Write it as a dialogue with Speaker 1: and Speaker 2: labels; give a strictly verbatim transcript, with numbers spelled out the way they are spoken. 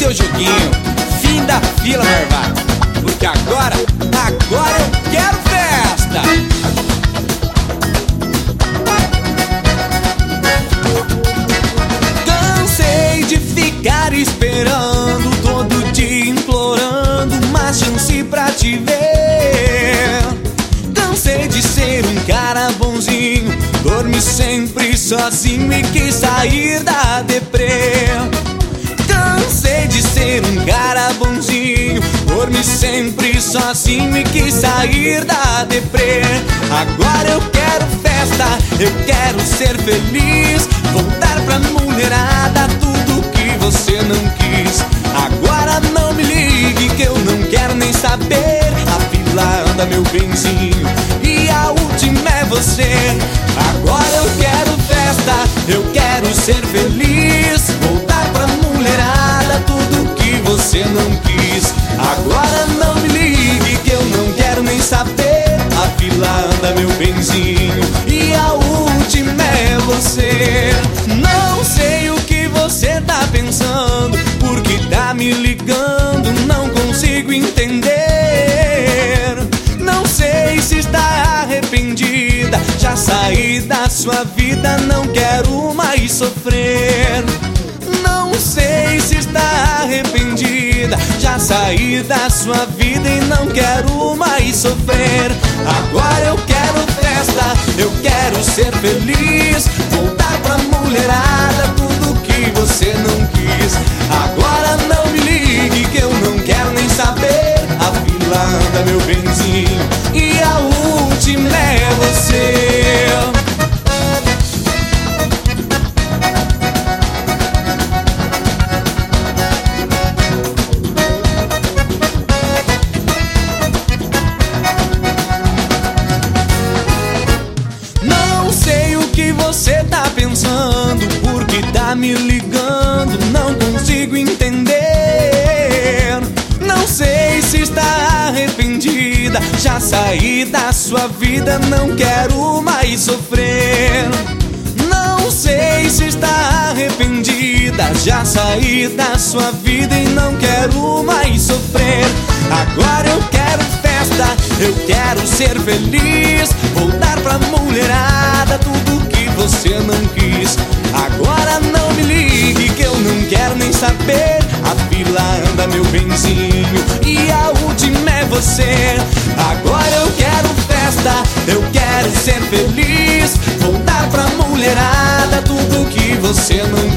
Speaker 1: seu joguinho. Fim da fila, marvado. Porque agora, agora eu quero festa. Cansei de ficar esperando, todo dia implorando uma chance pra te ver. Cansei de ser um cara bonzinho, dormi sempre sozinho e quis sair da deprê. Cansei de ser um cara bonzinho, dormi sempre sozinho e quis sair da deprê. Agora eu quero festa, eu quero ser feliz, voltar pra mulherada, tudo que você não quis. Agora não me ligue que eu não quero nem saber. A fila anda, meu benzinho, e a última é você. Agora eu quero festa, eu quero ser feliz, voltar pra mulherada, tudo que você não quis. Agora não me ligue que eu não quero nem saber. A fila anda, meu benzinho, e a última é você. Não sei o que você tá pensando, porque tá me ligando, não consigo entender. Não sei se está arrependida, já saí da sua vida, não quero mais sofrer. Não sei se está arrependida, já saí da sua vida e não quero mais sofrer. Agora eu quero festa, eu quero ser feliz, voltar pra mulherada, tudo que você não quis. Agora não me ligue que eu não quero nem saber. A fila anda, meu benzinho, e a última é você. Não sei o que você tá pensando, porque tá me ligando, não consigo entender. Não sei se está arrependida, já saí da sua vida, não quero mais sofrer. Não sei se está arrependida, já saí da sua vida e não quero mais sofrer. Agora eu quero festa, eu quero ser feliz, voltar pra mulherada, tudo que você não quis. Agora não me ligue que eu não quero nem saber. A fila anda, meu benzinho, e a última é você. Agora eu quero festa, eu quero ser feliz, voltar pra mulherada, tudo que você não